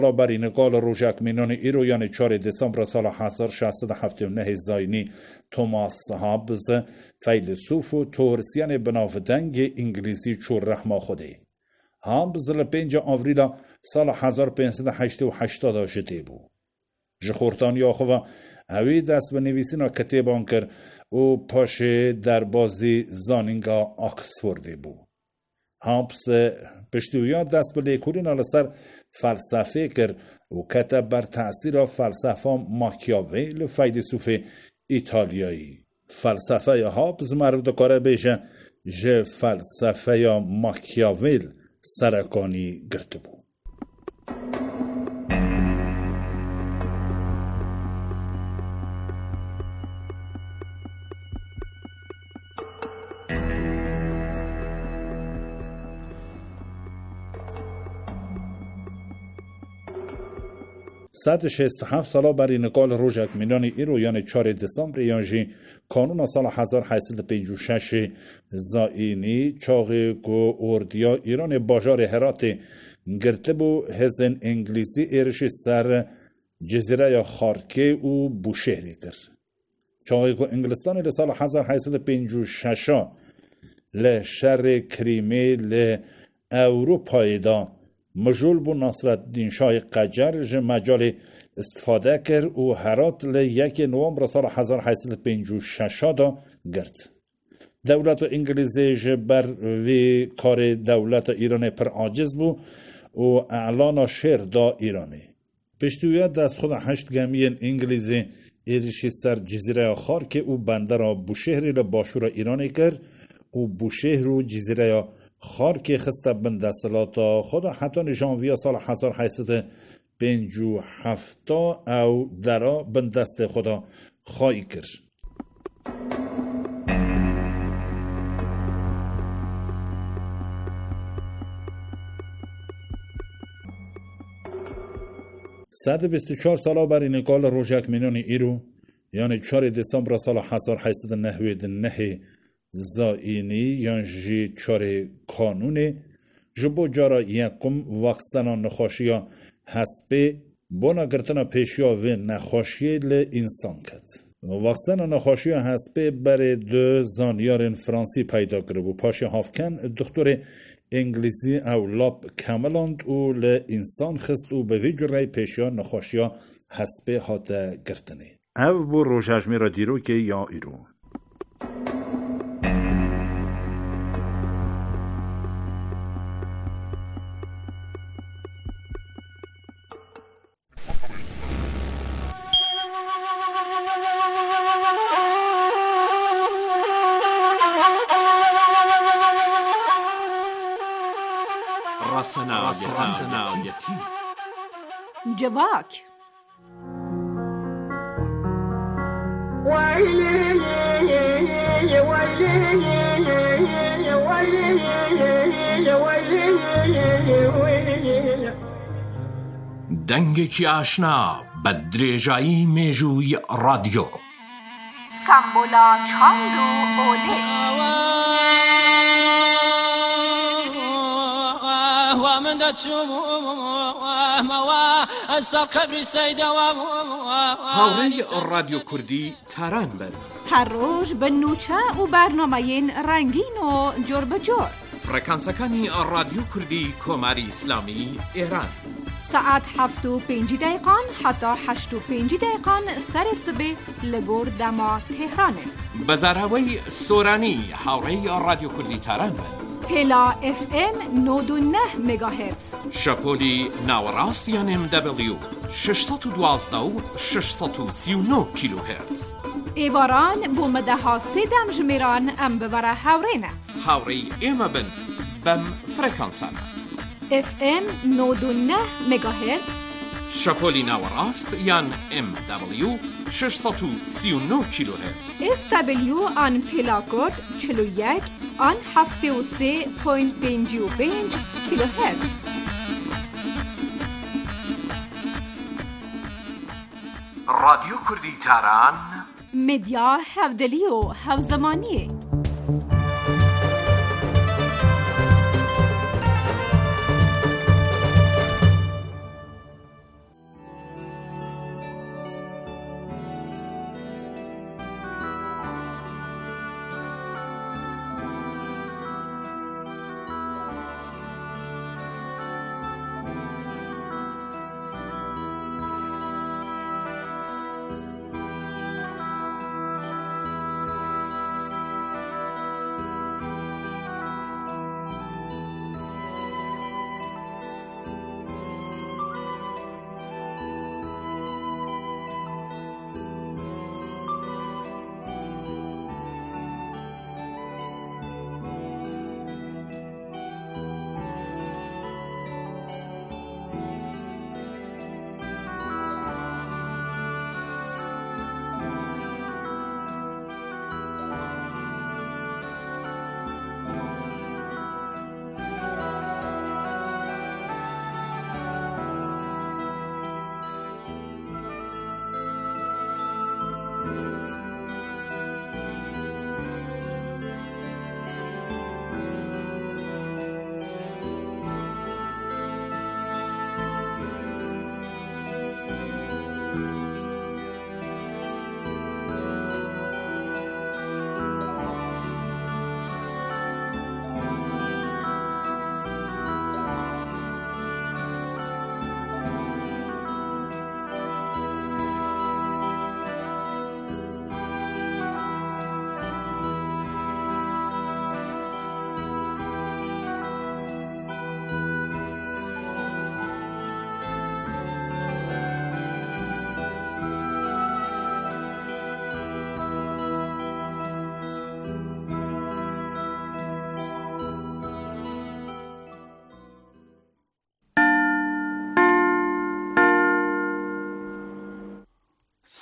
برای نقال روژک مینان ایرو یعنی 4 دسامبر سال 1679 زاینی توماس هابز فیلسوف و تورسیان بناودنگ انگلیسی چور رحمه خوده. هابز ل 5 آوریل سال 1588 جته بو. جخورتانیا خو هوی دست به نویسینا کتیبان کر و پاشه در بازی زانینگا آکسفوردی بو. هابز پشتویان دست به لیکولین لسر فلسفه کر و کتب بر تأثیر فلسفه ماکیاویل فیلسوف ایتالیایی. فلسفه هابز مرد کاره بیشه جه فلسفه ماکیاویل سرکانی گرته بو. صد 67 سالا برای نقال روژک مینانی ایرو یعنی 4 دسامبر یانجی کانون سال 1856 زاینی چاقی گو اردیا ایران باجار هرات گرته بو هزن انگلیسی ایرش سر جزیره خارکه و بوشهری کر. چاقی گو انگلستانی لسال 1856 لشر کریمه ل اروپای دا مجول بو نصرالدین شاه قجر ج مجال استفاده کرد و هرات ل 1 نوامبر سال 1856 دا گرد. دولت انگلیزی ج بر وی کار دولت ایران پر عاجز بو و اعلان شهر دا ایرانی. پشتویت دست خود 8 گمی انگلیزی ایرشی سر جزیره خارکه و بندر بوشهری ل باشور ایرانی کرد و بوشهر و جزیره خارکه خسته بنده سلاتا خود حتی ژانویه سال 1857 او درا بندست خدا خواهی کرد. صد 24 سالا برای نقال روژک مینانی ایرو یعنی 4 دسامبر سال 1899 زاینی یعنی 4 کانونه جبو جارا یکم واکسنا نخوشیا حسبه بونا گرتنا پیشیا و نخوشی ل انسان کد. واکسنا نخوشیا حسبه بر 2 زانیارن فرانسی پیدا کرده بو. پاش هافکن دکتر انگلیزی او لاب کاملاند او ل انسان خست و به ویجوری پیشیا نخوشیا حسبه هاته گرتنی. او بو روژجمی را دیرو که یا ایرو. رسنایتی جواک دنگێکی ئاشنا بە درێژایی مێژووی رادیۆ سمبولا چاند و ئۆلێ هاوڕێی رادیۆ کوردی تاران بن هەر ڕۆژ بە نوچە و بەرنامەیەن ڕەنگین و جۆر بەجۆر فڕەکانسەکانی رادیۆ کوردی کۆماری ئیسلامی ئێران ساعت 7:05 حتا 8:05 سر سبێ لە گۆر دەما تێهرانێ بەزاراوەی سۆرانی هاوڕێی رادیۆ کوردی تاران بن پێلا FM 99 مگاهرتز شەپۆلی ناوەڕاست یان MW 612 و 639 کیلوهرتز ئێواران بۆ مەدەها سێدەم ژمێران ئەم ببەرە هاوڕێنە هاوڕێی ئێمە بن بەم فڕەکانسانە FM 99 مگاهرتز شەپۆلی ناوەڕاست یان MW 639 کیلوهرتز SW آن پێلاکۆد 41 آن 73.55 کیلوهرتز رادیۆ کوردی تاران مدیا هەودەلی و هەوزەمانیە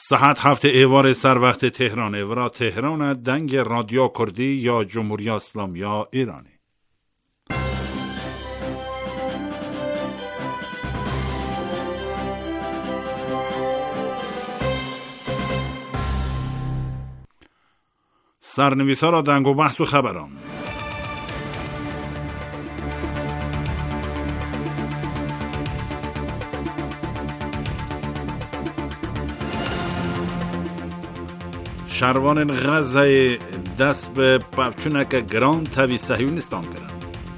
صحت هفته ایوار سر وقت تهرانه و را تهران دنگ رادیو کردی یا جمهوری اسلامی یا ایرانی. سرنویسا را دنگ و بحث و خبران. شروان غزه دست به پفچونک گران تاوی صهیونیستان کرد.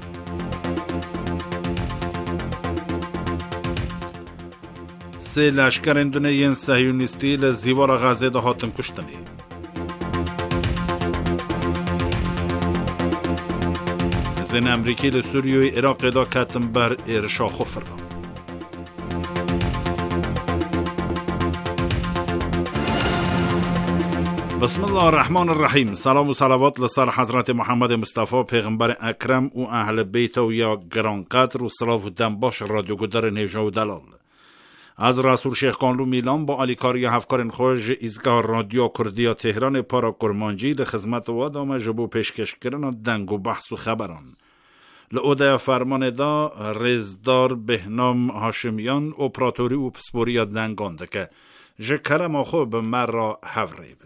سه لشکر اندونه صهیونیستی لزیوار غزه ده هاتن کشتنی. زن امریکی لسوریه و عراق دا کتن بر ارشا خفر. بسم الله الرحمن الرحیم. سلام و صلوات لسر حضرت محمد مصطفی پیغمبر اکرم و اهل بیت و یا گرانقدر و صلاف و دنباش رادیو گدر نیجا و دلال. از رسول شیخ کانلو میلان با علیکاری هفکارن خوش ایزگاه رادیو کردی تهران پارا کرمانجی لخدمت و آدم جبو پیشکش کردن دنگ و بحث و خبران. لعوده فرمان دا رزدار بهنام هاشمیان اپراتوری و پسپوری دنگانده که جکرم آخو به مرا هفریبن.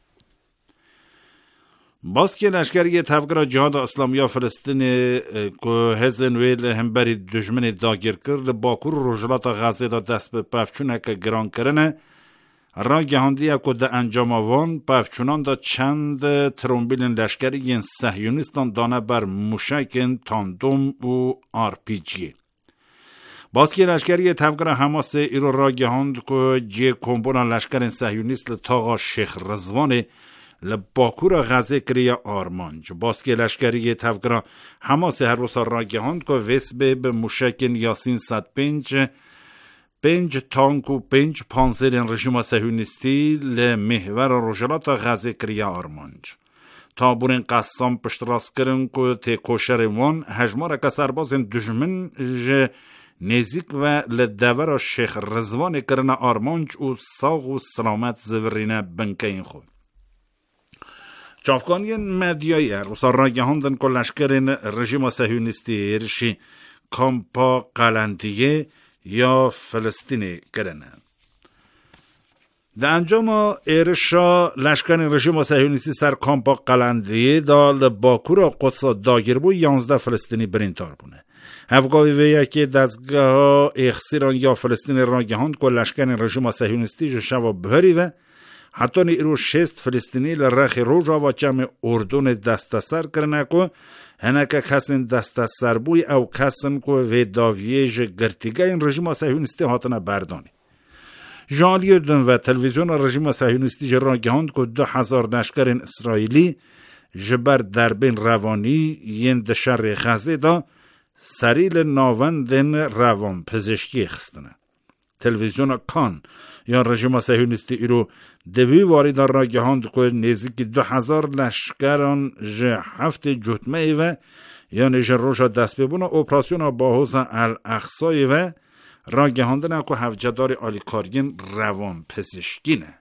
باز که لشکری تفکر جهاد اسلامی فلسطین که هزن ویل هم بری دشمن داگیر کرد باکور روجلات غزه دا دست به پفچونه که گران کرنه را گهاندیه که ده انجام آوان پفچونان دا چند ترومبیل لشکری صهیونیستان دانه بر موشک تاندوم و آرپیجی. باز که لشکری تفکر حماس ایرو را گهاند که جی کمبونا لشکر صهیونیست لطاقا شیخ رزوان لباکور غزه کریا آرمانج. باز که لشکری تفکر حماس هر روز را گهاند که وسبه به موشک یاسین 105 تانک و 5 پانزر رژیم صهیونیستی لمحور روجلات غزه کریا آرمانج. تابورین قسام پشت راست کرن که تکوشر وان هجمار که سرباز دشمن نزیک و لدور شیخ رزوان کرن آرمانج و ساغ و سلامت زورینه بنکه این خود. چافکانی مدیایی روسا را گهاندن که لشکرین رژیم صهیونیستی ارشی کامپا قلندیه یا فلسطینی کرنه. در انجام ارشا لشکرین رژیم صهیونیستی سر کامپا قلندیه دا لباکور قدس داگیر بو 11 فلسطینی برینتار بونه. هفگاوی ویا که دستگاه اخسیران یا فلسطینی را گهاند که لشکرین رژیم صهیونیستی جو شوا بهری و حتی نیرو 6 فلسطینی لرخ روجا و جمع اردون دست سر کرنه که هنکه کسین دست سر بوی او کسین که ویداویج گرتیگه این رژیم صهیونیستی هاتنه بردانی. جالی دن و تلویزیون رژیم صهیونیستی جرا گهاند که 2000 لشکر اسرائیلی جبر دربین روانی ین دشر غزه دا سریل ناوندن روان پزشکی خستنه. تلویزیون کان یا رژیم صهیونیستی ایرو دوی وارد را گهاند که نزدیک 2000 لشکران هفت جتمه و یا نجر روشا دست ببونه اپراسیون باهوز الاقصای و را گهاندن که هفجدار آلیکارگین روان پزشکینه.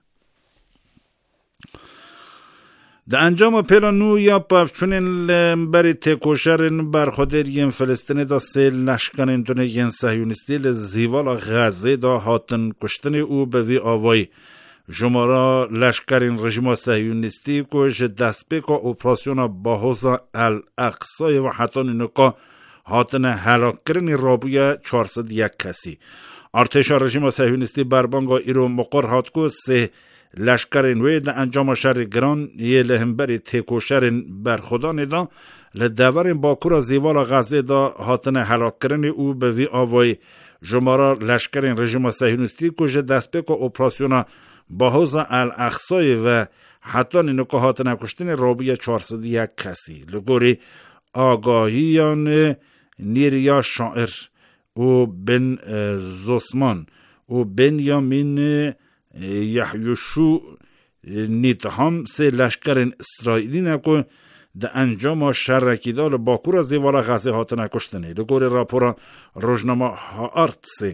در انجام پلانو یا پفچونین لمبری تکوشرین برخودرین فلسطینی دا سه لشکرین دونه صهیونیستی لزیوال غزه دا هاتن کشتن او به وی آوای جمارا لشکرین رژیم صهیونیستی کش دست بکا اپراسیون باهوز الاقصای و حتی نکا هاتن هلاک کرنی رابوی 401 کسی. ارتش رژیم صهیونیستی بربانگا ایرو مقر هات کو سه لشکرین وید انجام شر گران یه لهمبری تکوشرین برخودان دا لدورین باکور زیوال غزه دا هاتن هلاک کرنی او به وی آوای جمارا لشکرین رژیم صهیونیستی کش دست بکا اپراسیون باهوز الاقصای و حتی نکا هاتن کشتن رابوی 401 کسی. لگوری آگاهیان نیریا شاعر و بن زوسمان و بنیامین یحیوشو نیتهام سه لشکرین اسرائیلی نکو ده انجام شرکیدال باکور زیوال غزه هاتن کشتنه. لگوری راپورا روزنامه هارتس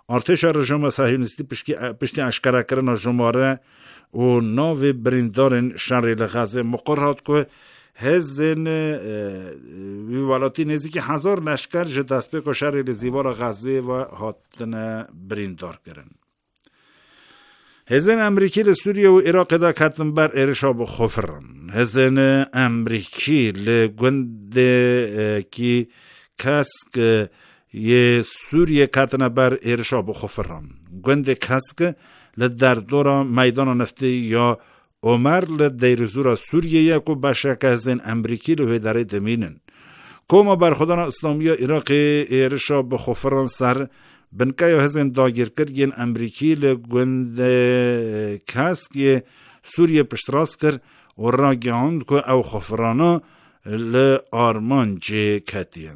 ارتش رژیم صهیونیستی پشتی اشکره کردن جماره و ناو بریندارن شهر غزه مقررات که هزن ویوالاتی نزدیک 1000 لشکر جه دست به شهر زیوار غزه و هاتن بریندار کردن. هزن امریکی لسوریه و عراق دا کتن بر ارشاب خفرن. هزن امریکی لگوند کی کسک یه سوریه کتن بر ارشاب خفرن. گوند کسک لدر دورا میدان نفتی یا عمر لدیرزورا سوریه یکو بشک هزن امریکی لهداره دمینن. کوما بر خدان اسلامی عراق ارشاب خفرن سر بنکای هزن داگیر کرد امریکی لگوند کسک سوریه پشتراس کرد و را گهاند که او خفرانا لآرمان جه کتیه.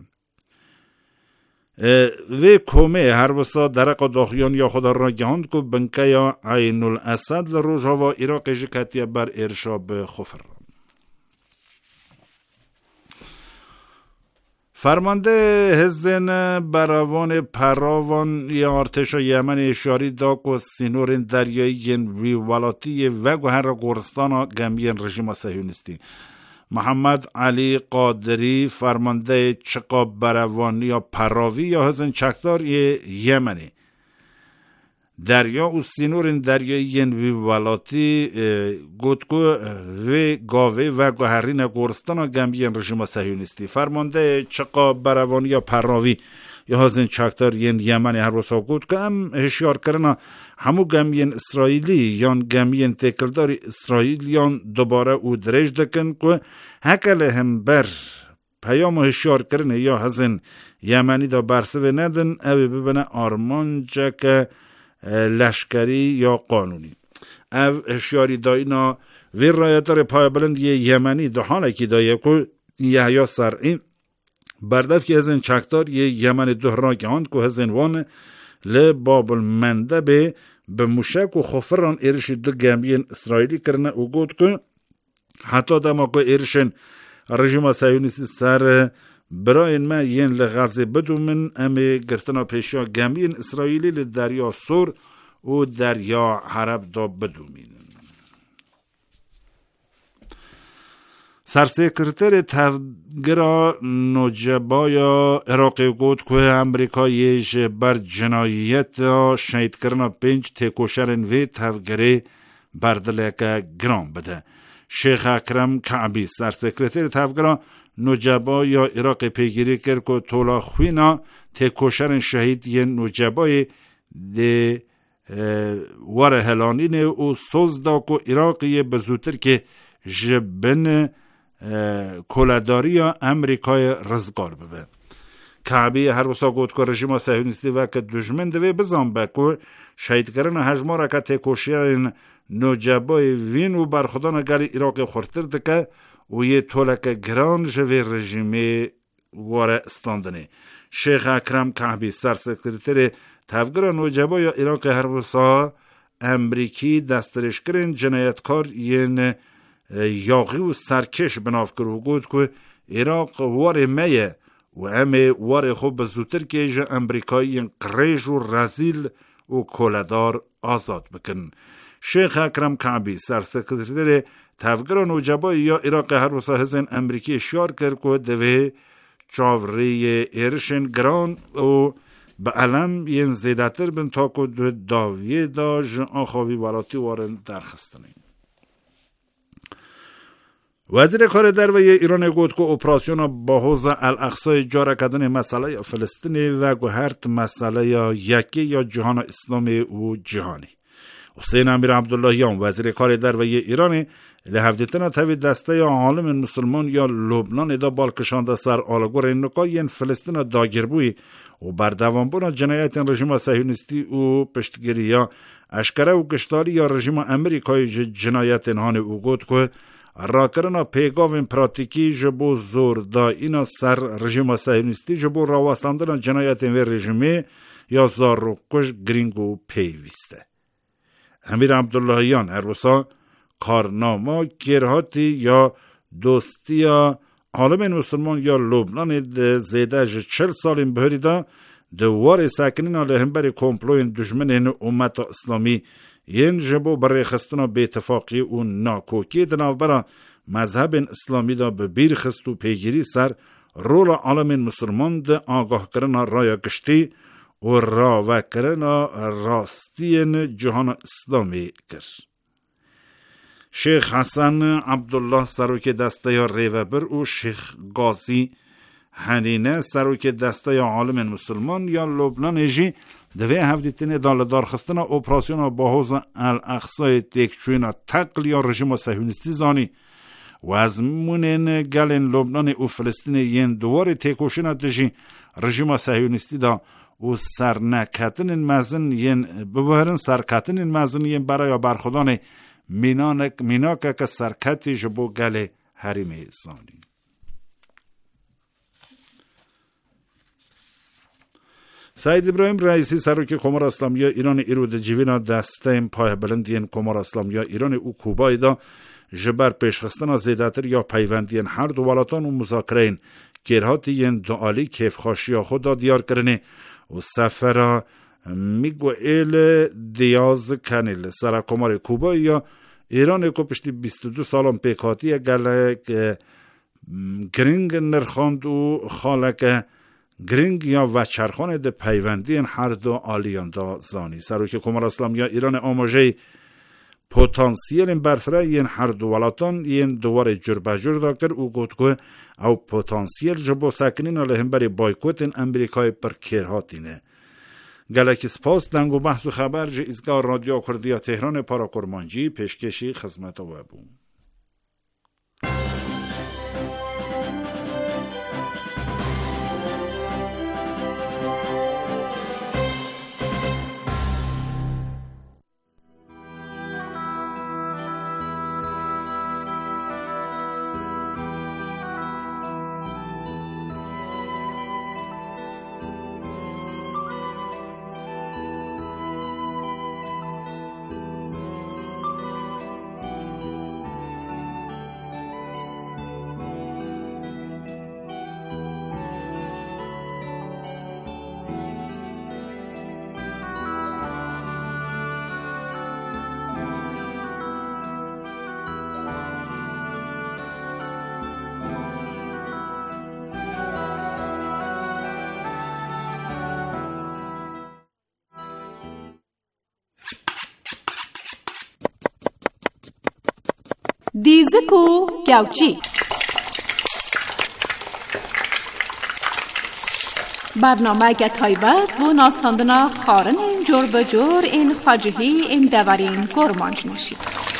و کومه هر وسا درق داخیان یا خدا را گهاند که بنکای عین الاسد لروژها و عراق جه کتیه بر ارشاب خفران. فرمانده هزن براوان پراوان یا ارتش یمن اشاری دا که سینورین دریایی ویوالاتی و گوهر گورستان گمین رژیم صهیونیستی محمد علی قادری فرمانده چقاب براوان یا پراوی یا هزن چکدار یمنی دریا و سینورین دریایی ویوالاتی گوتگو و گاوه و گوهرین گورستان گمبین رژیم صهیونیستی فرمانده چقاب براوانی یا پراوی یا هزین چکدار یمنی هر روزا گوت که هم هشیار کرنا همو گمبین اسرائیلی یا گمبین تکلداری اسرائیل یا دوباره او درج دکن که هکل هم بر پیام هشیار کرنه یا هزین یمنی دا برسوه ندن او ببنه آرمان جک لشکری یا قانونی. او هشیاری داینا وی رایتار پایبلند یمنی دو حاله که دایه که یحیی سرعی بردف که هزین چکدار یمن دهران گهاند که هزین وان لبابل منده به موشک و خفران ایرشی دو گمبین اسرائیلی کرنه و گود که حتی دما که ایرشن رژیم صهیونیستی سر برای ما ین لغزه بدو من امی گرتنا پیشا گمبین اسرائیلی لدریا سور و دریا حرب دا بدو مینن. سرسکرتر تفگرا نوجبایا عراقی گود که امریکاییش بر جنایت شهید کرنا 5 تکوشرن و تفگری بردلک گرام بده. شیخ اکرم کعبی سرسکرتر تفگرا نوجبا یا عراق پیگیری کرد که تولا خوینا تکوشرن شهید یه نوجبای ده وار هلانین و سوز دا که عراقی بزودتر که جبن کولداری یا امریکای رزگار ببه. کعبی هر وسا گود که رژیم صهیونیستی و که دشمن دوی بزن به که شهید کردن هجمارا که تکوشرن نوجبای وین و برخودان گلی عراق خورتر دکه و یه طولک گران جوی رژیمی واره استاندنه. شیخ اکرم کعبی سرسکرتر تفگیر نوجبا یا عراق هر وسا امریکی دسترش کرن جنایتکار ین یاغی و سرکش بناف کرو گود که عراق واره میه و همه واره خوب بزودتر که جه امریکایی قریش و رزیل و کولدار آزاد بکن. شیخ اکرم کعبی سرسکرتر تفگیر نوجبا یا عراق هر وسا هزین امریکی اشار کرد که دوه چاوری ایرشن گران و به علم ین زیدتر بن تا که داویه دا جن آخوی والاتی وارن درخستنه. وزیر کار در و ایران گفت که اپراسیون باحوز الاقصی جاره کردن مسئله فلسطین و گوهرت مسئله یکی یا جهان اسلامی و جهانی. حسین امیر عبداللهیان وزیر کار در و ایران لحفظتنا تاوی دسته یا عالم مسلمان یا لبنان دا بالکشانده سر آلگور نکای فلسطین داگیر بوی و بردوام بونا جنایت رژیم صهیونیستی و پشتگیری یا اشکره و گشتاری یا رژیم امریکای جنایت انهان او گود که را کرنا پیگاو پراتیکی جبو زور دا اینا سر رژیم صهیونیستی جبو راوستاندن جنایت و رژیمی یا زاروکش گرینگو پیوسته. امیر عبداللهیان هر وسا کارنامه گرهاتی یا دوستی یا عالم مسلمان یا لبنان زیده 40 سال این بهری دا دوار ساکنین لهمبر کمپلوین دشمنین امت اسلامی ین جبو برای خستنا به اتفاقی و ناکوکی دنابرا مذهب اسلامی دا به بیر خست و پیگیری سر رول عالم مسلمان دا آگاه کرنا رای گشتی و راوه کرنا راستین جهان اسلامی کرد. شیخ حسن عبدالله سروک دسته ریوبر و شیخ قاضی حنینه سروک دسته عالم مسلمان یا لبنان جی دوی هفدیتین دالدار خستنا اپراسیون باحوز الاقصای تکچوینا تقل یا رژیم صهیونیستی زانی و از مونین گلین لبنان و فلسطین ین دوار تکوشینا دجی رژیم صهیونیستی دا و سرنکتن مزن ین ببهرن سرکتن مزن ین برای برخودان میناکه که سرکتی جبو گل حریم زانی. سعید ابراهیم رئیسی سروک کمار اسلامی ایران ایرود جیوینا دسته پای بلندین کمار اسلامی ایران او کوبای دا جبر پیشخستنا زیداتر یا پیوندین هر دو ولاتان و مذاکرین گرهاتی ین دعالی کیف خاشی خدا دیار کرنه و سفر میگوئل دیاز کنیل سر کمار کوبای یا ایران کو پشتی 22 سالم پیکاتی گلک گرینگ نرخاند و خالک گرینگ یا وچرخان ده پیوندی هر دو آلیان دا زانی سروک کمار اسلامی ایران آماجه پوتانسیل برفره ین هر دو ولاتان ین دوار جربجور دا کر او گوتگوه او پوتانسیل جبو ساکنین لهم بری بایکوتین امریکای پر کرهاتینه گلکی سپاس دنگو بحث و خبر جه ازگاه رادیو کردیا تهران پاراکرمانجی پیشکشی خدمت و بون. دیزک و گوچی برنامه گتایبت و ناساندنا خارن این جور بجور این خواجهی این دورین گرمانج نشید.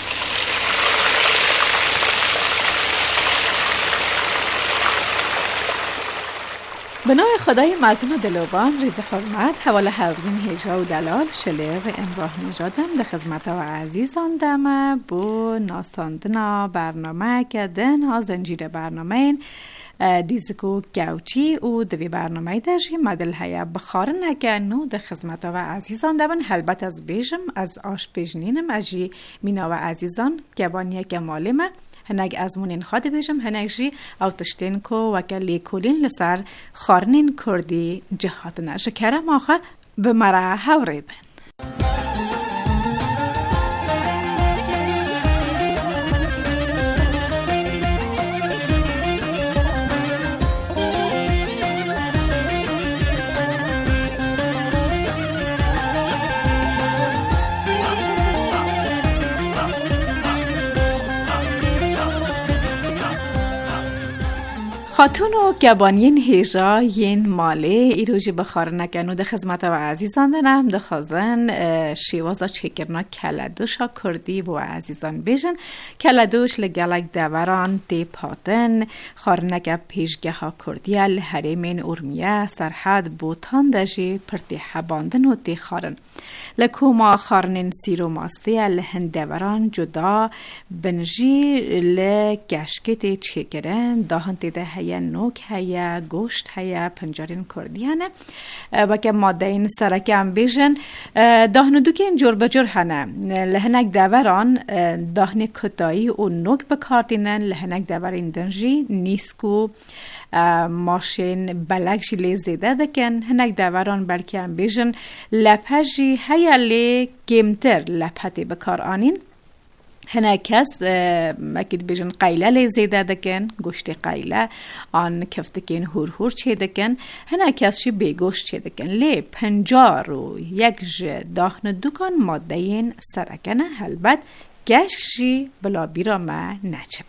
بنای خدای معظم دلوبان ریز حرمت حواله هرگین هیجا و دلال شلیق امراه نجادم ده خدمت و عزیزان دمه بو ناساندنا برنامه که دن ها زنجیر برنامه این دیزکو گوچی و دوی برنامه داشی مدل هیا بخارن نکه نو ده خدمت و عزیزان دمن حلبت از بیجم از آش بیجنینم اجی مینا و عزیزان گبانیه گمالمه هنگ از مونین خواهد بیشم هنگ جی او تشتین کو وکا لیکولین لسر خارنین کردی جهاتنا شکرم آخه به مرا هوری بین. خاتون و گبانین هیجا ین ماله ایروژی بخار نکنو ده خدمت و عزیزان دنم ده خازن شیوازا چکرنا کلدوشا کردی بو عزیزان بیشن کلدوش لگلک دوران دی پاتن خارنک پیشگه ها کردی الحریمین ارمیه سرحد بوتان دجی پرتی حباندن و دی خارن لکوما خارنین سیرو ماستی الهندوران جدا بنجی لگشکت چکرن داهن دیده هیا نوک هیا گوشت هیا پنجارین کردی هنه و که ماده این سرکه هم بیشن دهن دوک این جور بجور هنه لحنک دوران دهن کتایی و نوک بکاردینن لحنک دور این دنجی نیسکو ماشین بلکشی لی زیده دکن هنک دوران بلکه هم بیشن لپجی هیا لی گمتر لپتی بکار آنین هنه کس مکید بیشن قیله لی زیده دکن گوشت قیله آن کفتکین هور چه دکن هنه کس شی بیگوشت چه دکن لی 51 دهن دوکان ماده این سرکنه هلبت گششی بلا بیرا ما نچه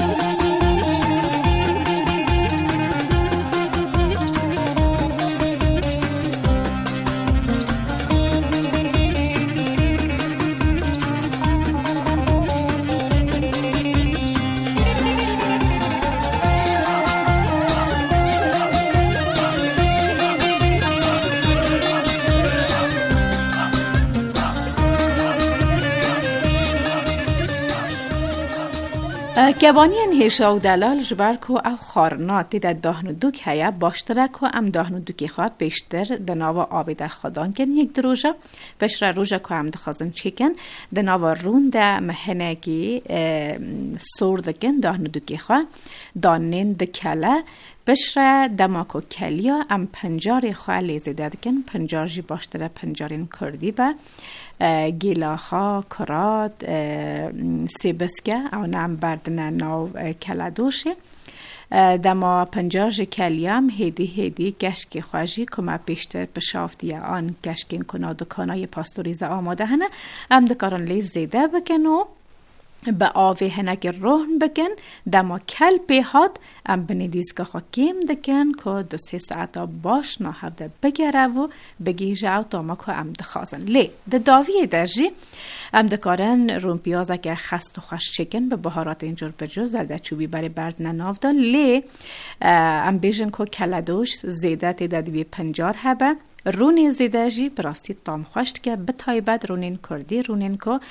کبانین هیشا و دلال جبر که او خارنات دیده دهن دوک هیا باشتره که ام دهن دوکی خواه بیشتر دناوا آبی ده خدان کن یک دروژه بشره روژه که هم دخوازن چیکن دناوا رون ده مهنگی سور دکن دهن دوکی خواه دانین دکله بشره دماکو کلیا ام پنجاری خواه لیزی دکن پنجارجی باشتره پنجارین کردی به گیلاخا کرات سیبسکه او نام بردن ناو کلادوشه دما پنجارج کلیام هیدی گشکی خواجی که ما پیشتر پشافتی آن گشکین کنا دکانای پاستوریزه آماده هنه ام دکاران لیز زیده بکن و به آوی هنک روحن بکن دما کل پیهات ام بندیزگاه خاکیم دکن که 2-3 ساعت باش نهفته بگره و بگیجه و تاما که ام دخوازن لی ده داویه درجی ام دکارن رون پیازه که خست و خوش چکن به بهارات اینجور بجور زلده چوبی برای برد ننافدن لی ام بیشن که کلدوش زیده تیده دوی 50 هبه رونی زیده جی براستی تام خوشت که به تایبت رونین کردی رونین که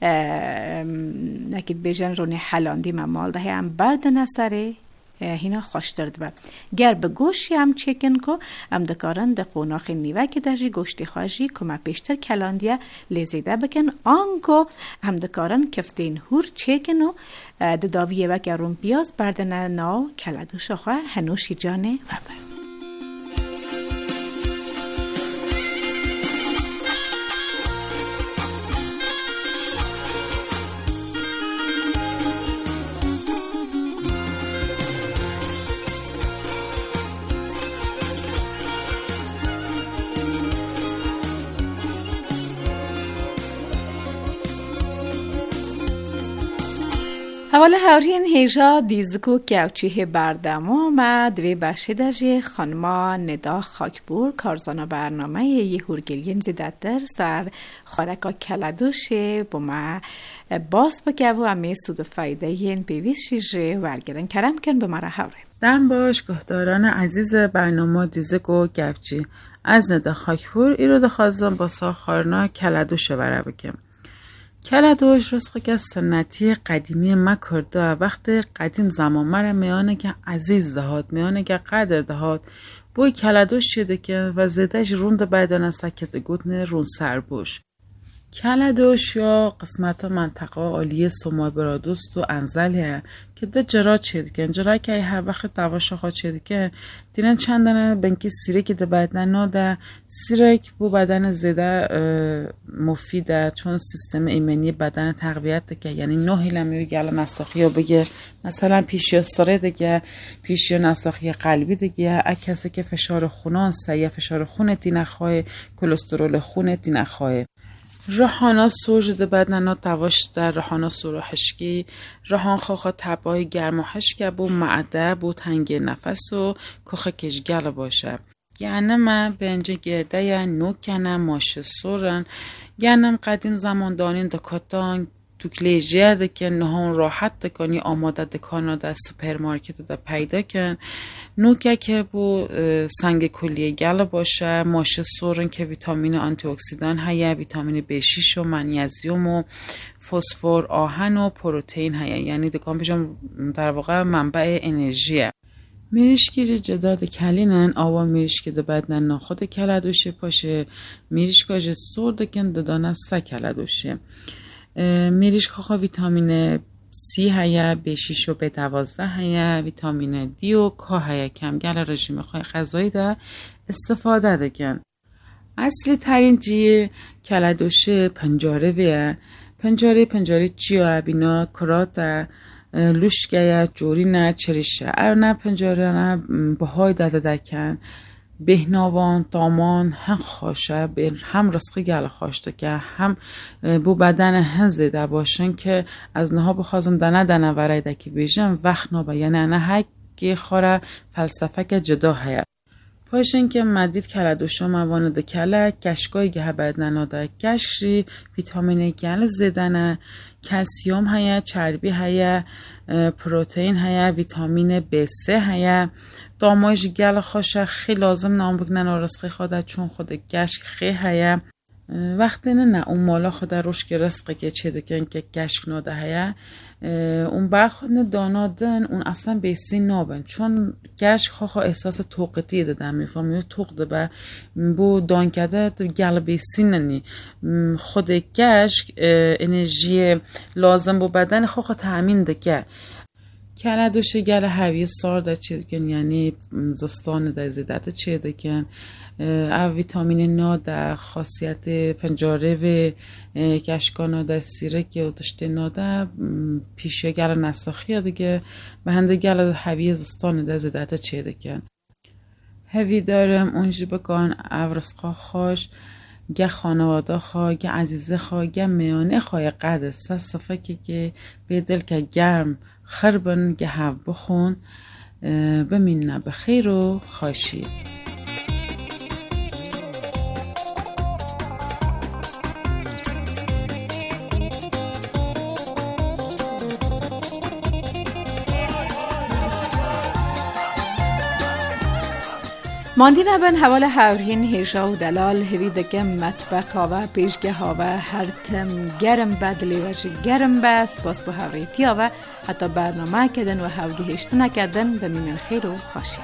نکید بیجن رونی حلاندی ممال ده هم برد نسره هینا خوشترد با گر به گوشی هم چکن که هم دکارن ده قوناخی نیوه که دجی گوشتی خواهی که ما پیشتر کلاندیه لیزیده بکن آنکو هم دکارن کفتین هور چکن و ده داویه وکه رون پیاز بردن ناو کلدوش خواه هنوشی جانه و بر حواله هورین هیجا دیزگو گوچیه بردمو ما دوی باشیدجی خانما ندا خاکبور کارزانا برنامه یه هورگلین زیدتر سر خارکا کلدوشه با ما باز بگه و امی سود و فایده این بیویشیجه ورگرن کرم کن به مرا هوره دم باش گهداران عزیز برنامه دیزگو گوچی از ندا خاکبور ایرو دخوازم با سا خارنا کلدوشه بره بکم کلدوش رسخه که سنتی قدیمی ما کرده وقت قدیم زمان مره میانه که عزیز دهات میانه که قدر دهات بوی کلدوش شده که و زدهش روند بدن است که دگوتنه رون سربوش کلدوش یا قسمت منطقه عالیه سومابرادوست و انزلیه که ده جرا چیدکن جرا که هر وقت دواشا خواه چیدکن دیرن چندانه بنکی سیرکی ده بدن ده سیرک بو بدن زده مفیده چون سیستم ایمنی بدن تقویت ده که یعنی 9 هیلمیو گل نساخی رو بگه مثلا پیشیا سره دیگه پیشیا نساخی قلبی دیگه کسی که فشار خونان یا فشار خون دینخواه کلسترول خون دینخواه رهانا سوژده بدننا تواش در رهانا سوراحشکی رهان خواه تبای گرم و حشکه بو معده بو تنگ نفس و کخ کشگل باشه یعنی من به انجا گرده یا نوکنه ماشه سورن یعنی قدیم زمان دانین دکاتان تو کلیجیه ده که نهان راحت دکانی آماده دکانا در سوپرمارکت ده پیدا کن نوکه که بو سنگ کلیه گل باشه ماشه سورن که ویتامین آنتی اکسیدان هیا ویتامین B6 و منیزیم و فسفر آهن و پروتئین هیا یعنی دکان بجام در واقع منبع انرژیه میریشگیری جداد کلینن آوا میریشکی ده بدنن ناخود کلدوشه پاشه میریشکاج سردکن دادانه سا کلدوشه میریشکاخا ویتامین C هیا B6 و B12 هیا ویتامین D و K هیا کمگل رژیم خواه غذایی ده استفاده دکن اصلی ترین جیه کلدوشه پنجاره ویه پنجاره چیه بینا کرات لوشگه جوری نه چریشه او نه پنجاره نه بهای داده دکن بهناوان تامان هم خوشه هم رسقی گل خوشته که هم بو بدن هم زیده باشن که از نها بخوازم دنه ورای دکی بیشن وقت نابه یعنی نه حکی خوره فلسفه که جدا هیا پاشن که مدید کلدوشا موانده کله کشکای گه بدناده کشری ویتامین گل زیدنه کلسیوم هیا چربی هیا پروتئین هیا ویتامین B3 هیا دامایش گل خوشه خیلی لازم نام بکنن آرسخی خوده چون خود گشک خیلی هیا وقتی نه اون مالا خود روش که رسقه که چه دکن که گشک ناده هیا اون برخود دانادن اون اصلا بیسی نابن چون گشک خواه احساس توقتی دادن میفهمی توق ده به بو دان کده گل بیسی ننی خود گشک انرژی لازم بو بدن خواه تأمین دکه کلدوشه گل هوی سار ده چه دکن یعنی زستان ده زیدت چه دکن او ویتامین نا ده خاصیت پنجاره و کشکانا ده سیره که اتشته نا ده پیشه گل نساخی دیگه و هنده گل هوی زستان ده زیدت چه دکن هوی دارم اونجی بکن او رسقا خوش گه خانواده خواه گه عزیزه خواه گه میانه خواه قدر صفحه که به دل که گرم خربن گه هف بخون بمینه بخیر و خوشی ماندی نبن حوال هورهین هیجا و دلال هوی دگم مطبخ و پیشگه ها و هر تم گرم بدلی و گرم بس باس با هوریتی ها و حتی برنامه کدن و هوگی هشت نکدن به مین خیر و خوشی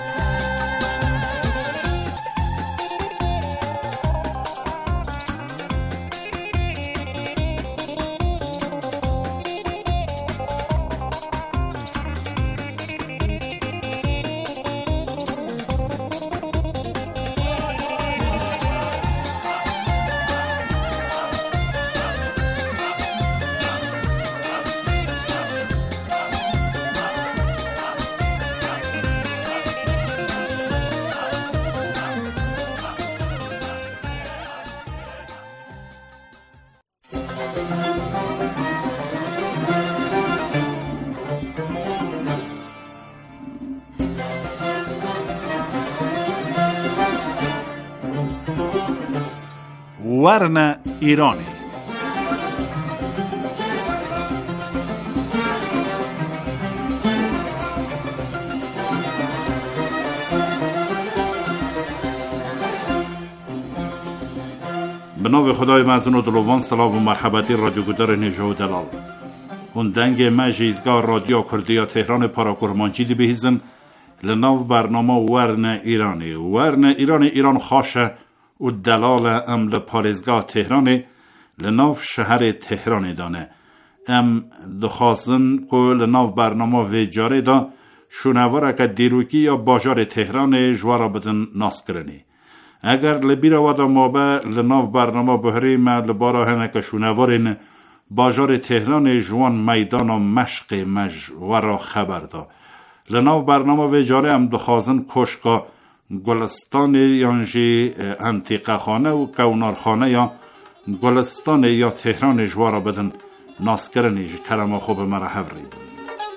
ورن ایرانی به نام خدای معزون و دلوان سلام و مرحبتی رادیو گودر نجا و دلال اون دنگ مجیزگاه رادیو کردیا تهران پاراکورمانجی دی بهیزن لناو برنامه ورن ایرانی ایران خاشه و دلال ام لپارزگاه تهران لناو شهر تهران دانه ام دخواستن که لناو برنامه و جاره دا شونواره که دیروکی یا باجار تهران جوارا بدن ناس کرنی اگر لبیره ودا ما به لناو برنامه بهری ما لبارا هنه که شونوارین باجار تهران جوان میدان و مشق مجوارا خبر دا لناو برنامه و جاره ام دخواستن کشکا گلستان یانجی انتیقه خانه و کونار خانه یا گلستان یا تهران جوارا بدن ناسکرنی کرم خوب مرا هورید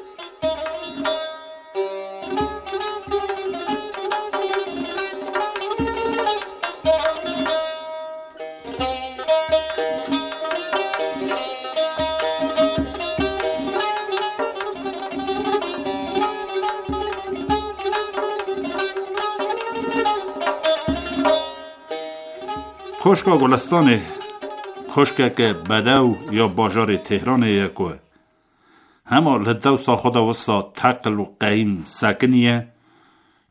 کشکا گلستان کشکا که بدو یا باجار تهران یکوه همه لدو سا خدا وسا تقل و قیم سکنیه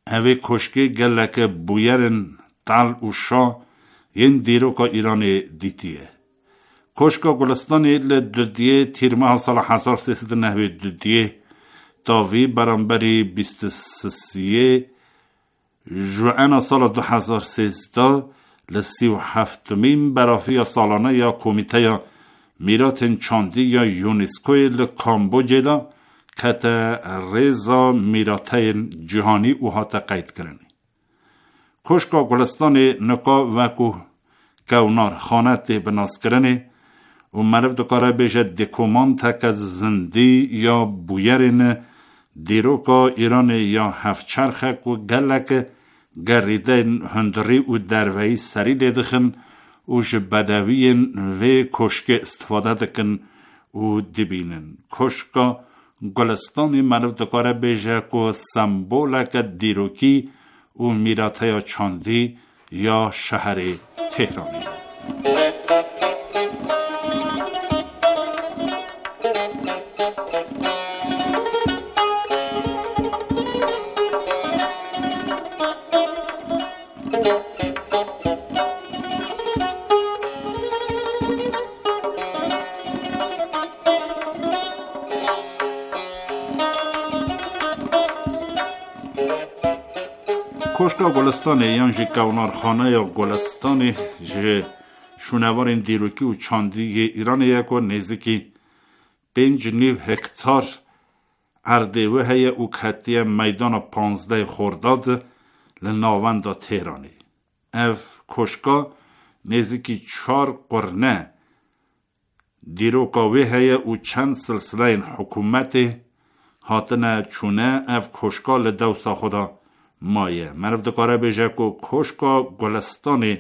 اوه کشکه گلک بویرن تل و شا ین دیرو که ایران دیتیه. کشکا گلستان لدودیه تیرمه سال 1390 دودیه تاوی برانبری 23 جوان سال 2013 ل37مین برافی سالانه یا کمیته یا میراث چاندی یا یونسکوی لکامبوجه دا کت ریزا میراث جهانی او ها قید کرنی. کشکا گلستان نکا وکو کونار خانت بناس کرنی و مرف دکاره بیشه دکومان تک از زندی یا بویرین دیروکا ایران یا هفچرخک و گلک گریده هندری و دروهی سری لیدخن و جبدوین و کشک استفاده دکن و دبینن. کشکا گلستان مرف دکاره بیشه که سمبولک دیروکی و میراث چاندی یا شهر تهرانی. کشکا گلستان یعنی کونارخانه یا گلستان شونوارین دیروکی و چاندی ایران یکو نزدیکی 5 هکتار اردوه های او کتی میدان 15 خرداد لناوند تهرانی. اف کشکا نزدیکی 4 قرنه دیروکاوه های او چند سلسله حکومت هاتنه چونه اف کشکا لدوسا خدا مایه. مرف دکاره بیشه که کشکا گلستان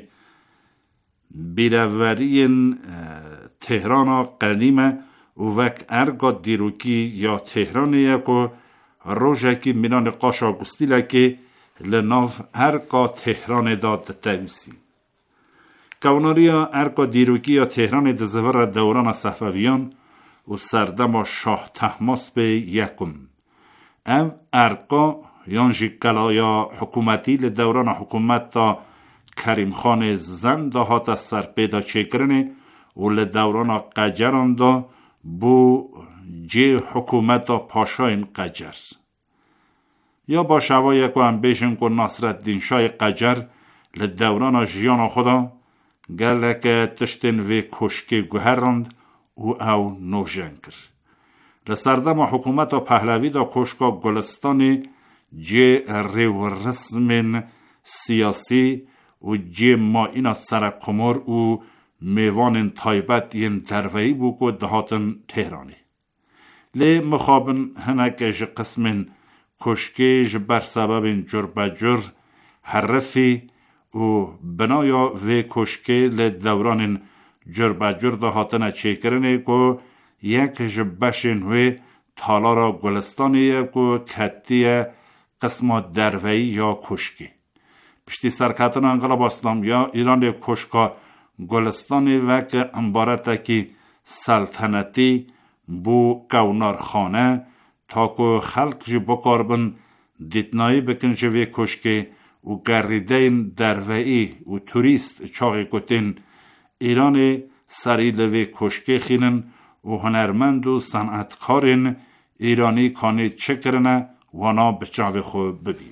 بیروورین تهران قدیمه و وک ارگا دیروکی یا تهرانیه که روژکی میلان قاشا گستیله که لناف ارگا تهران داد تاویسی. کوناریا ارگا دیروکی یا تهران دزور دوران صفویان و سردم شاه طهماسب یکم. ام ارگا یانجی کلایا حکومتی لدوران حکومت تا کریم خان زند هات سر پیدا چکرنه و لدوران قجران دا بو جه حکومت تا پاشاین قجر. یا با شوایه که هم بیشن که ناصرالدین شاه قجر لدوران جیان خدا گلک تشتن و کشک گوهرند او نوشن کر. لسردم حکومت تا پهلوی دا کشکا گلستانی جه ریو رسم سیاسی و جه ما اینا سرکمار و میوان تایبت ین دروهی بو که دهاتن تهرانی. لی مخابن هنک جه قسم کشکی جه بر سبب جر بجر حرفی و بنایا و کشکی لی دوران جر بجر دهاتن چیکرنه که یک جه بشن و تالارا گلستانیه که کتیه قسم دروهی یا کشکی. پشتی سرکتن انقلاب اسلامی یا ایران کشکا گلستانی و که انبارته که سلطنتی بو کونارخانه تا که خلق جی بکاربن دیتنایی بکن جوی کشکی و گریدین دروهی و توریست چاقی کتین ایران سری لوی کشکی خینن و هنرمند و صنعتکارین ایرانی کانی چکرنه وانا بچاوی خود ببین.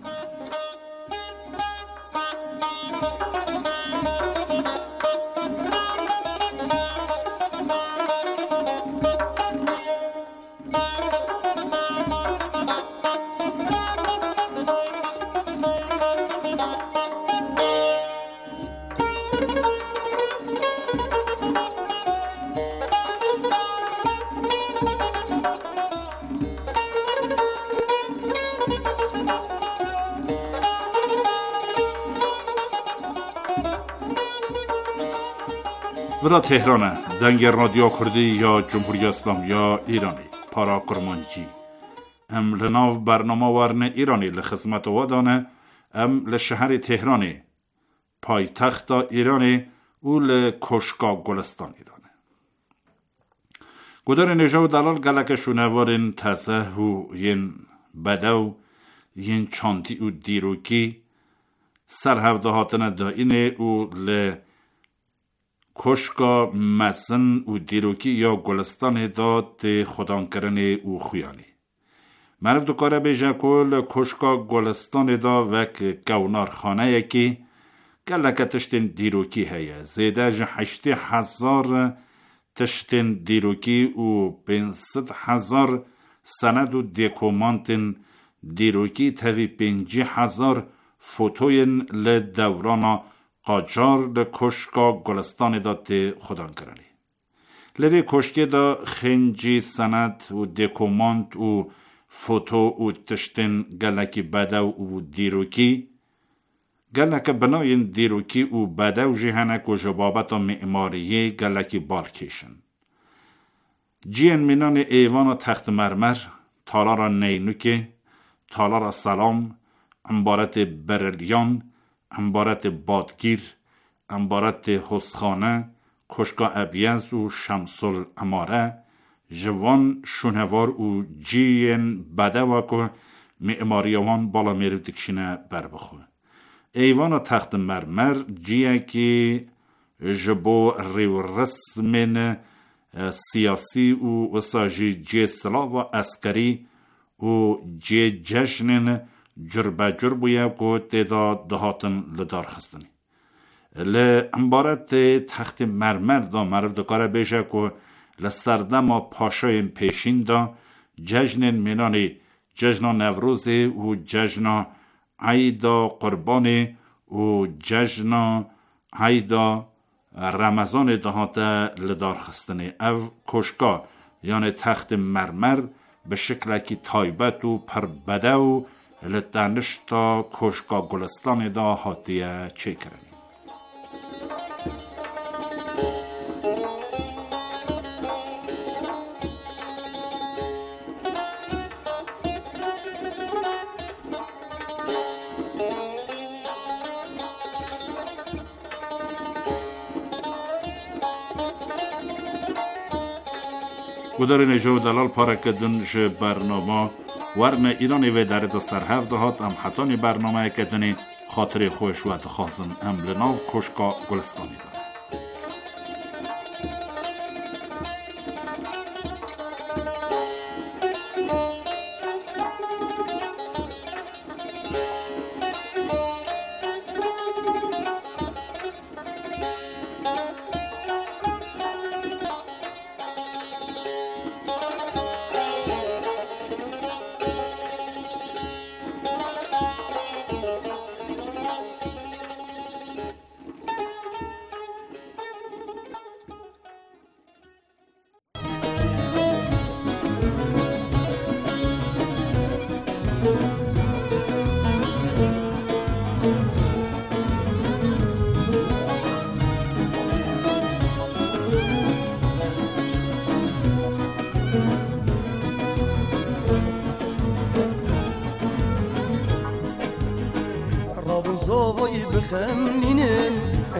ودا تهرانه دنگ رادیو کردی یا جمهوری اسلامی یا ایرانی پارا کرمانجی ام لناو برنامه ورن ایرانی لخدمت ودانه ام لشهر تهرانی پایتخت ایرانی و لکشکا گلستانی دانه گدار نجا و دلال گلک شونوارین تزه و ین بدو ین چانتی او دیروکی سرهفته هاتن داینه او ل کشکا مزن او دیروکی یا گلستان داد خودان کرن او خویانی. مرف دکاره بیجه کل کشکا گلستان دا وک گونار خانه یکی گلکه تشتین دیروکی هیه. زیده 8,000 تشتین دیروکی و 500,000 سند و دیکومانتین دیروکی تاوی 5,000 فوتوین لدورانا قاجار لکشکا گلستان دا تی خودان کرنی. لوی کشکی دا خنجی سند و دیکومانت و فوتو و تشتین گلکی بدو و دیروکی گلک بناین دیروکی و بدو جهنک و جبابت و معماریه گلکی بالکیشن. جین مینان ایوان تخت مرمر، تالار نینوکه، تالار سلام، انبارت برلیان، انبارت بادگیر، انبارت حسخانه، کشکا ابیز و شمسل اماره، جوان شونوار و جین بدو که معماریوان بالا میرو دکشینه بر بخواه. ایوان تخت مرمر جیه که جبو ریو رسم سیاسی و وساجی جی سلا و اسکری و جی جشن جربه جربویه که تیدا دهاتن لدار خستنی. لانبارت تخت مرمر دا معرف دکاره بیشه که لسردما پاشای پیشین دا جشن مینانی جشن نوروز و جشن عیدا قربان و جشن عیدا رمضان دهاته لدار خستنی. او کشکا یعنی تخت مرمر به شکل که تایبت و پربده و لدنشتا کشکا گلستان دا هاتیه چه کرنی. گوداری نجو دلال پارکدن ج برنامه ورن ایرانی و درد سرهفت دهات ام حتانی برنامه کدنی خاطر خوش و دخواستن ام لناو کشکا گلستانی داره. زاوی بخمینن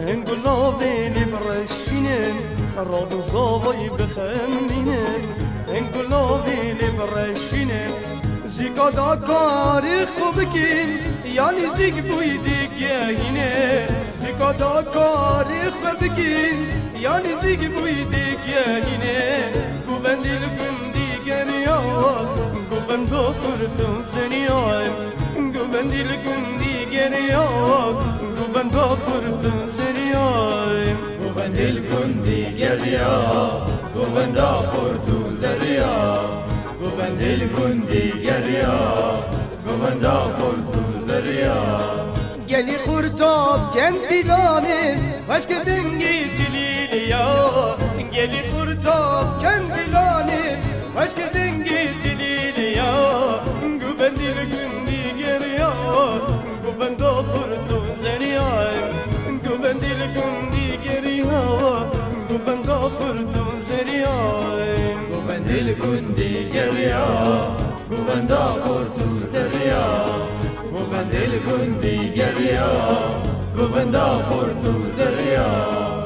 انگلابی لبرشینن رادو زاوی بخمینن انگلابی لبرشینن زیگا دا کاری خوب کن یعنی زیگ بوی دیگهینه زیگا دا کاری خوب کن یعنی زیگ بوی دیگهینه گوبندیل گندی گریا گوبند خورتون زنیایم گوبندیل گندی گریا گوبند خورتون زنیایم گوبندیل گندی گریا گوبند خورتون زنیایم گوبندیل گندی گریا گوبند خورتون زنیایم گلی خورتاب کندیلانه وشک دنگی جلیلیا گلی خورتاب کندیلانه وشک دنگی جلیلیا گوبندیل گندی گریا گوبند خورتون زنیایم گوبندیل گندی گریا گوبند خورتون زنیایم گوبندیل گندی گریا گوبند خورتون زنیایم گوبندیل گندی گریا گوبند خورتون زنیایم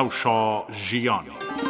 روشا ژیانی.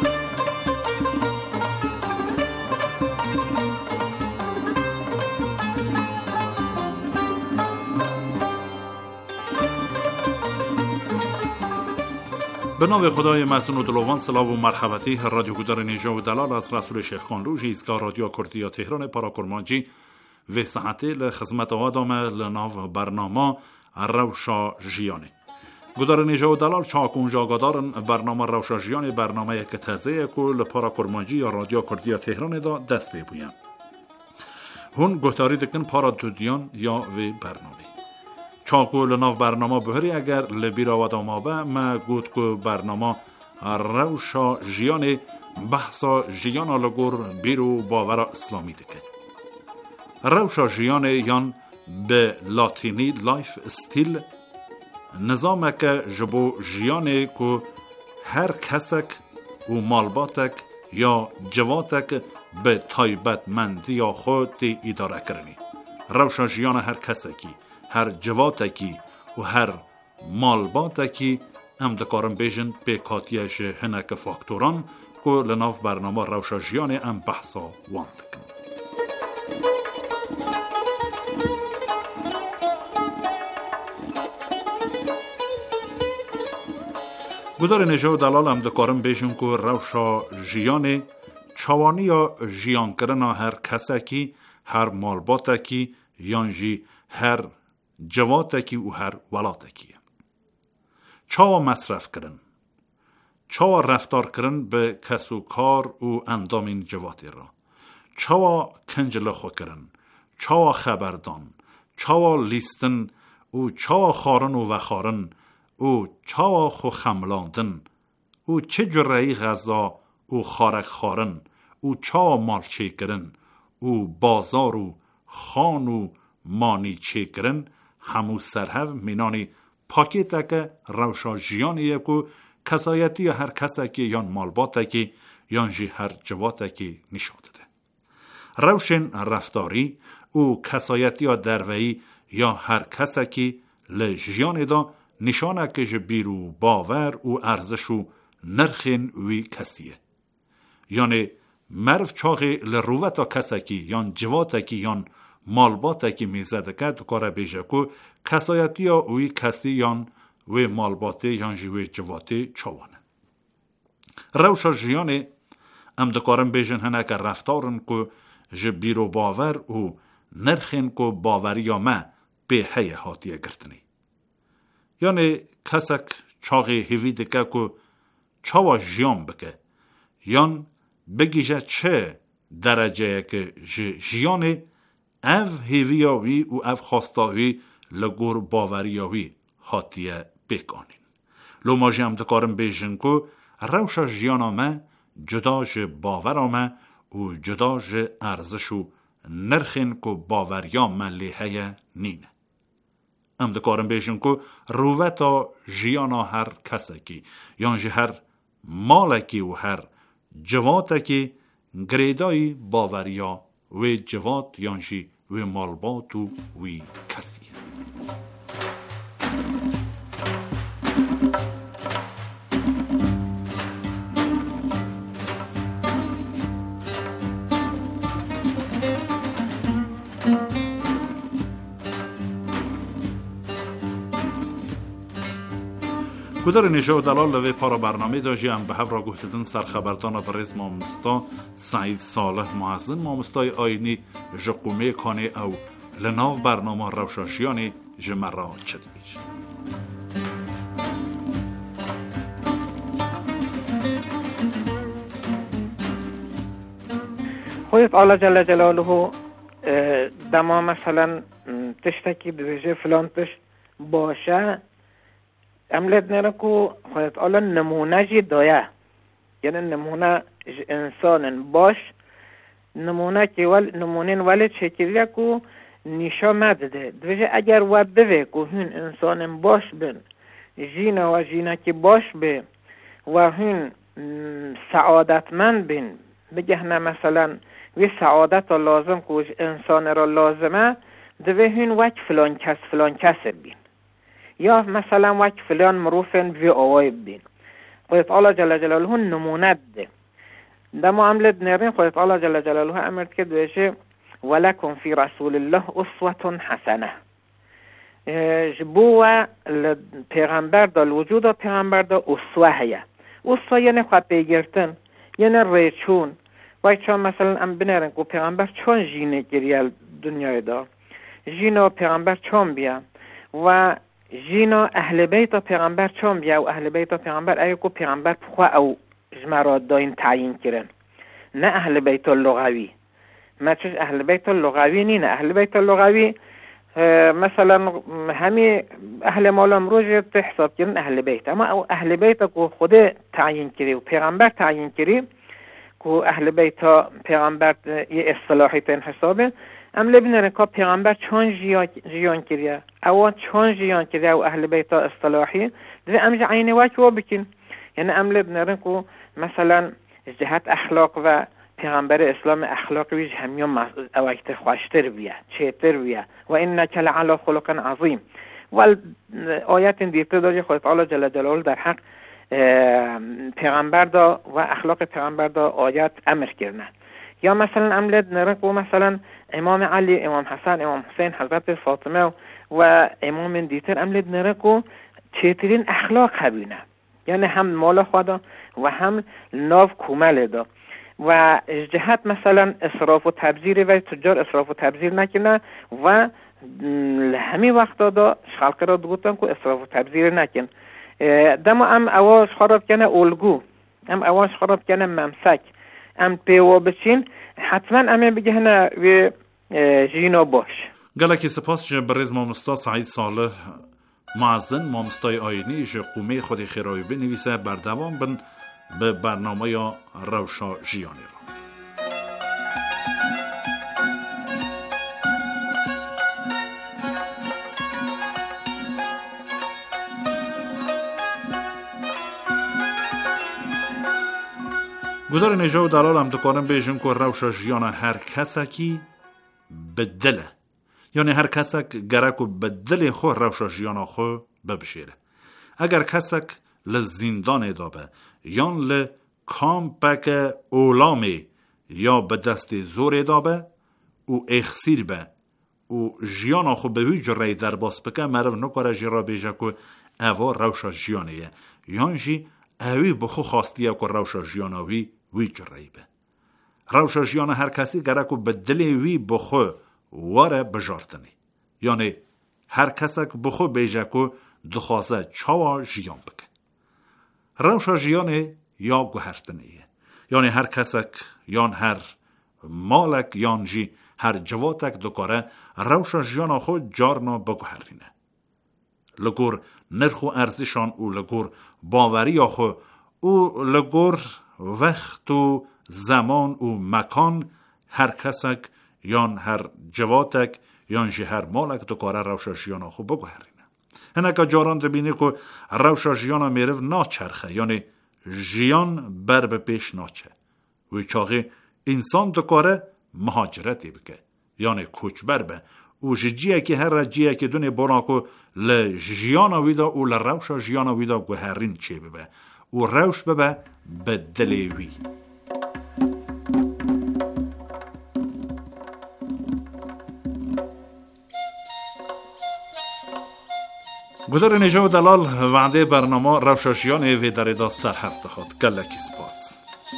به نام خدای مسئول و دلوان، سلام و مرحبتی. رادیو گودار نیجا و دلال از رسول شیخ خانروژی ایستگاه رادیو کردیا تهران پاراکرمانجی و صحتی لخدمت آدم لناو برنامه روشا ژیانی. گودار نیجا و دلال چاکونجا گدارن برنامه روشا ژیانی، برنامه که تازه کل پاراکرمانجی یا رادیو کردیا تهران دا دست ببویم. هون گفتاری دکن پارا دودیان یا و برنامه چاکو لناو برنامه بهری اگر لبیرا و دامابه ما گود که برنامه روشا ژیانی بحثا ژیانا لگور بیرو باور اسلامی دکه. روشا ژیانی یان به لاتینی لایف استیل نظامه که جبو ژیانی که هر کسک و مالباتک یا جواتک به تایبت مندی یا خود اداره کرنی. روشا ژیان هر کسکی، هر جواتکی و هر مالباتکی ام دکارم بیجن به کاتیش هنک فاکتوران که لناف برنامه روشا ژیان ام بحثا وان دکن. گودار نیجا و دلال ام دکارم بیجن که روشا ژیان چوانی یا ژیان کرنا هر کسکی، هر مالباتکی یانجی هر جواتکی و هر ولاتکی. چاوا مصرف کرن، چاوا رفتار کرن به کس و کار و اندامین جواتی را، چاوا کنجل خو کرن، چاوا خبردان، چاوا لیستن و چاوا خارن و وخارن و چاوا خو خملاندن و چه جرعی غذا و خارک خارن و چاوا مالچه کرن و بازار و خان و مانی چه کرن همو سرهو مینانی پاکیتک روشا ژیانیه که کسایتی هر کسکی یان مالباتکی یان جی هر جواتکی نشاده ده. روشن رفتاری و کسایتی دروی یا هر کسکی لژیان دا نشانه که بیرو باور و ارزش و نرخین وی کسیه. یعنی مرف چاقی لروتا کسکی یان جواتکی یان مالباتکی میزده که دکاره بیشه که کسایتی یا اوی کسی یان وی مالباته یان جوی جواته چوانه. روشا ژیانه ام دکارم بیشن هنه که رفتارن که بیرو باور و نرخین که باوری یا ما به هیه حاتیه گرتنی. یعنی کسک چاقی هیوی دکه که چاوا ژیان بکه یان بگیجه چه درجه که ژیانه او هیویاوی و او خواستاوی لگور باوریاوی حاتیه بکنین. لو ماجی هم دکارم بیشن که روشا ژیانامه جداش باورامه و جداش ارزش و نرخین که باوریا ملیحه نینه. هم دکارم بیشن که رووتا ژیانا هر کسکی یانجی هر مالکی و هر جواتکی گریدای باوریا و جوات یانجی و مالبات و وی کسیه. گودار نیجا و دلال لوی پارا برنامه داشتی هم به هفرا گفتدن سرخبردان برز مامستا سعید صالح معزن مامستای آینی جقومه کانه او لناو برنامه روشاشیانی جمرا چد بیش. خودت آلا جل جلاله دما مثلا تشتکی دویجه فلان تشت باشه املت نره که خودت آلا نمونه جی دایه یعنی نمونه انسان باش نمونه که نمونین ولی چکیده که نیشا مدده دویجه اگر ود دوه که هون انسان باش بین جینه و جینه که باش بین و هون سعادتمند بین بگه نه مثلا وی سعادت را لازم که انسان را لازمه دوه هون وک فلان کس بین یا مثلا وک فلان مروفن وی آوای بین خدای تعالی جل جلاله نمونه ده دم عملت نرین خدای تعالی جل جلاله امر که دوشه ولکم فی رسول الله اسوه حسنه جبوه پیغمبر دا الوجود پیغمبر دا اسوه هیا اسوه یعنی خواه پیگرتن یعنی ریچون وای چون مثلا ام بنرن که پیغمبر چون جینه گریه دنیای دا جینا پیغمبر چون بیا و جینا اهل بیت پیغمبر چون بیا و اهل بیت پیغمبر ایو که پیغمبر خواه او جمرات داین تعیین کرن نه اهل بیت اللغوی ما چش اهل بیت اللغوی نی نه اهل بیت اللغوی مثلا همه اهل مال امروز حساب کردن اهل بیت اما او اهل بیت که خود تعیین کردی و پیغمبر تعیین کردی که اهل بیت پیغمبر یه اصطلاحی تن حسابه ام لبنان که پیغمبر چون جیان کردی او چون جیان کردی او اهل بیت اصطلاحی ده ام عین واک و بکن یعنی ام لبنان که مثلا جهت اخلاق و پیغمبر اسلام اخلاق ویج همیون اوقت خوشتر بیا چهتر بیا و اینک لعلی خلق عظیم و آیت دیگه داره خدای تعالی جل جلاله در حق پیغمبر دا و اخلاق پیغمبر دا آیت امر کردن یا مثلا املد نرک و مثلا امام علی امام حسن امام حسین حضرت فاطمه و امام دیتر املد نرک و چهترین اخلاق هبینه یعنی هم مال خدا و هم ناو کومل دا و جهت مثلا اسراف و تبذیر و تجار اسراف و تبذیر نکنه و همین وقتا دا خلق را دوگوتن که اسراف و تبذیر نکن دما ام اواز خراب کنه اولگو ام اواز خراب کنه ممسک ام پیوا بچین حتما ام بگهنه و جینا باش گلکی سپاس جبریز مامستا سعید صالح معزن مامستای آینی قومه خود خیرایی بنویسه بردوام بن به برنامه یا روشا جیانی را گودار نجا و دلال هم دکارم بیشن که روشا جیان هر کسکی بدله یعنی هر کسک گرکو بدل خو روشا جیان خو ببشیره اگر کسک لزیندان دابه یان لکامپک اولامی یا به دست زور دابه او اخسیر به او جیانا خو به وی جرهی در باس بکه مرو نکاره جی را بیجه که اوه روشا جیانیه یان جی اوی بخو خواستیه که روشا جیاناوی وی جرهی به روشا جیان هر کسی گره که به دلی وی بخو واره بجارتنی یعنی هر کسک بخو بیجه که دخوازه چاوا جیان بکه روشا جیانه یا گوهرتنیه یعنی هر کسک یان هر مالک یان جی هر جواتک دکاره روشا جیانا خود جارنا بگوهرینه لگور نرخ و ارزشان او لگور باوری خو او لگور وقت و زمان و مکان هر کسک یان هر جواتک یان جی هر مالک دکاره روشا جیانا خود بگوهرینه هنکا جاران دبینی که روشا جیانا میرو ناچرخه یعنی جیان بر به پیش ناچه وی چاقی انسان دکاره مهاجرتی بکه یعنی کوچبر به او جیه که هر جیه که دونه برا که لجیانا ویدا او لروشا جیانا ویدا گوهرین چه ببه او روش ببه به دلی وی گذار نجا و دلال وعده برنامه روشاشیان وی در ادا سر هفته خود گلکی سپاس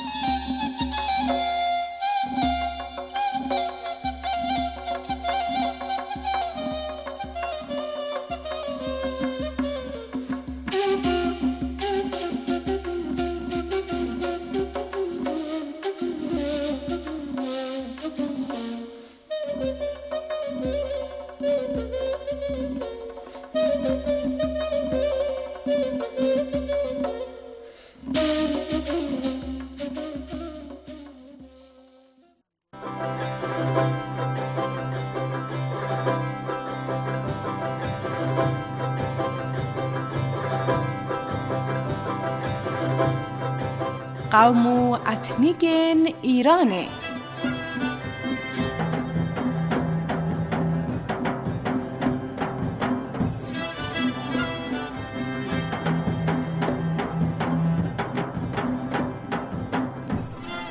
قوم و اتنیگن ایرانه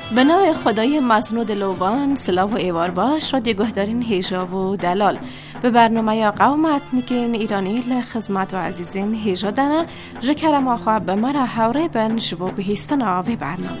به نام خدای مزنود لوبان، سلاو و ایوار باش را دیگهدارین هیجا و دلال. به برنامه یا قوم اتنیکین ایرانی لخدمت و عزیزین هیجا دنه جکرم آخوا به مرا حوره بن شبو بهیستن آوی برنامه.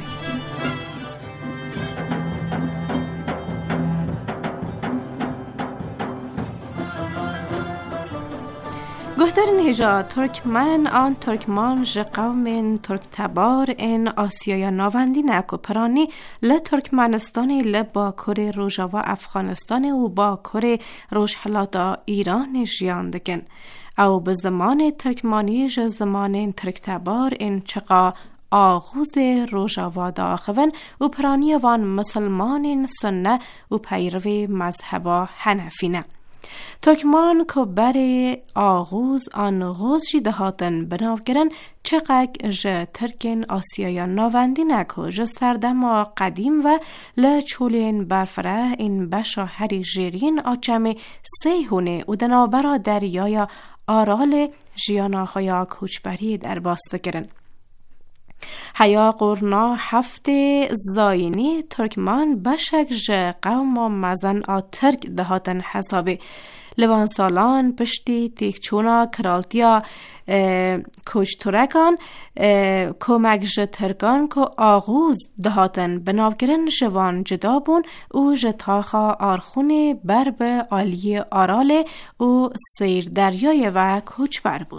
گهدارین هیجا ترکمن آن ترکمان ج قوم ترک تبار این آسیای ناوندی نکو پرانی ل ترکمنستان ل باکور روژاوا افغانستان و باکور روشحلاتا ایران جیاندگن او به زمان ترکمانی ج زمان ترک تبار این چقا آغوز روژاوا داخون و پرانی وان مسلمان سنه و پیروی مذهبا حنفینه. ترکمان که بر آغوز آن غوزی دهاتن بناوگرن چقدر جه ترکن آسیای ناوندی نکو جه سردما قدیم و لچولین برفره این بشا هری جیرین آچم سیهونه و دنابرا دریای آرال جیاناخویا کوچبری در باسته گرن. حیا قرنا هفته زاینی ترکمان بشک ج قوم مزن آ ترک دهاتن حسابه لوان سالان پشتی تیکچونا کرالتیا کوچ ترکان کمک ج ترکان که آغوز دهاتن بناوگرن جوان جدابون و جتاخا آرخون برب آلی آرال و سیر دریای و کوچ بربون.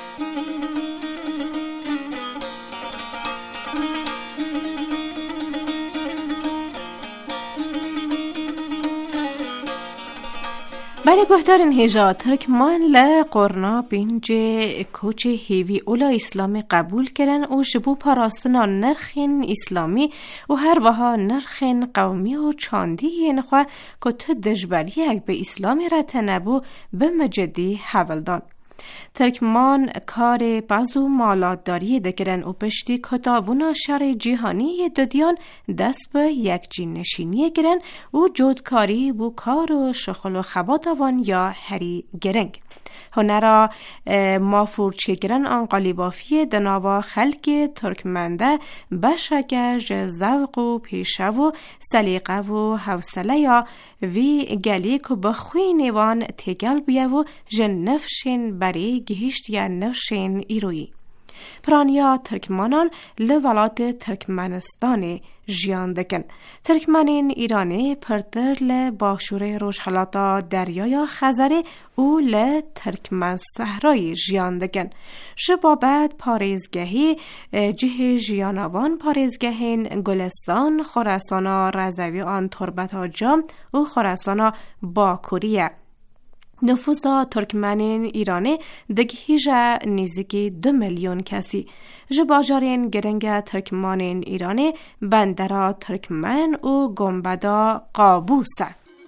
برای گفتارین هیجا ترکمان لقرنا بینج کوچ هیوی اولا اسلامی قبول کرن و شبو پاراستنا نرخین اسلامی و هر وها نرخین قومی و چاندی نخواه که تو دجبری اگ به اسلامی را تنبو به مجدی حولدان. ترکمان کار بازو مالات داری دکرن و پشتی کتابونا شر جهانی دادیان دست به یک جین نشینی گرن و جودکاری بو کار و شخل و خباتوان یا هری گرنگ. هنرا مافور چگرن آنقالی بافی دناوا خلق ترکمنده بشکه زوق و پیشه و سلیقه و حوصله یا وی گلی که بخوی نیوان تگل بیا و جن نفشین بری گهشت یا نفشین ایروی. پرانیا ترکمانان لولات ترکمنستان جیان دکن. ترکمنین ایرانی پرتر لباشور روشحلاتا دریای خزره او لترکمن صحرای جیان دکن. شبابت پاریزگهی جه جیانوان پاریزگهین گلستان خراسانا رزوی آن تربتا جام و خراسانا باکوریه. نفوذ ترکمنین ایرانی دگهیجا نزدیکی 2 میلیون کسی. جباجارین گرنگ ترکمنین ایرانی بندرا ترکمن و گنبدا قابوسه.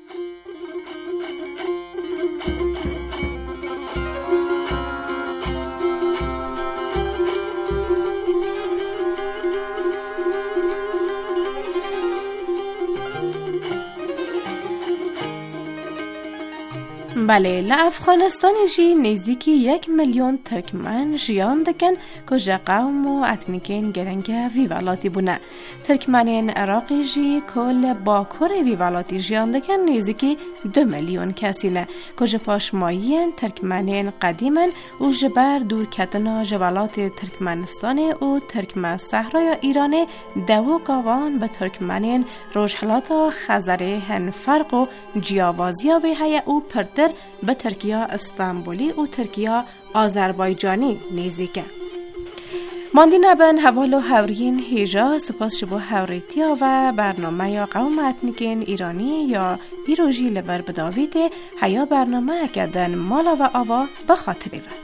بله لافغانستان جی نزدیکی 1 میلیون ترکمن جیان دکن که جه قوم و اتنیکین گرنگ ویوالاتی بونه. ترکمنین عراقی جی کل باکور ویوالاتی جیان دکن نزدیکی 2 میلیون کسی نه که جه پاشمایین ترکمنین قدیمن و جبر دور کتنا جوالات ترکمنستان و ترکمن صحرای ایران دو گاوان به ترکمنین روشحلاتا خزره هن فرق و جیاوازیا و هیا او پرتر به ترکیه استانبولی و ترکیه آذربایجانی نزدیکه. ماندی نبن حوالو هورین هیجا سپاس شبو هوریتیا و برنامه یا قوم اتنیکین ایرانی یا ایروژی لور بداویده هیا برنامه اکدن مالا و آوا بخاطره و